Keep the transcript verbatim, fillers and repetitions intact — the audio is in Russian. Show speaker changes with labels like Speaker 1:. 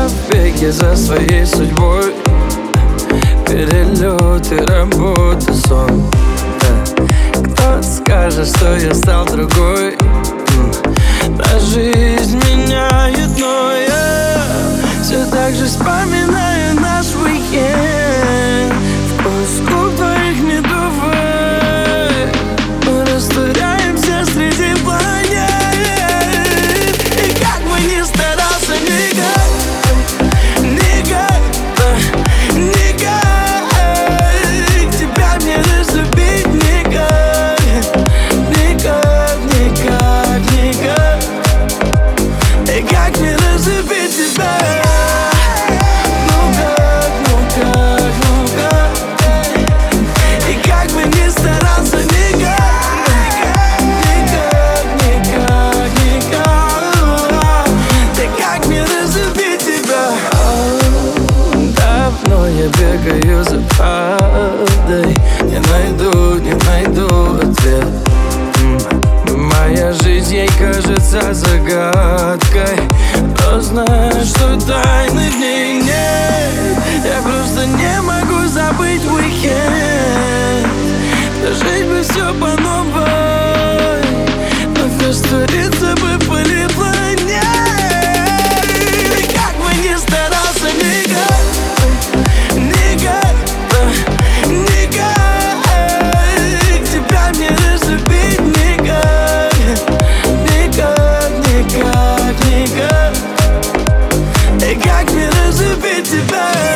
Speaker 1: Я в беге за своей судьбой. Перелеты, работа, сон, да. Кто скажет, что я стал другой? Да жизнь меняет, но я все так же вспоминаю наш уикенд. Вкус губ твоих медовых. Мы растворяемся среди планет. И как бы ни старался, никак, никак, никак тебя не разлюбить, никак, никак, никак, никак. И как не разлюбить тебя? Ну как, ну как, ну как? И как бы ни старался, никак, никак, никак, никак. И как не разлюбить тебя? Давно я бегаю за правдой. Не найду, не найду ответ. Моя жизнь ей кажется загадкой, но знаю, что тайны в ней нет. Я просто не могу забыть уикенд. Прожить бы все по новой, вновь раствориться бы в пыли планет. И как бы ни старался, никак, никак, никак тебя не разлюбить, никак, никак, никак, никак. И как не разлюбить тебя?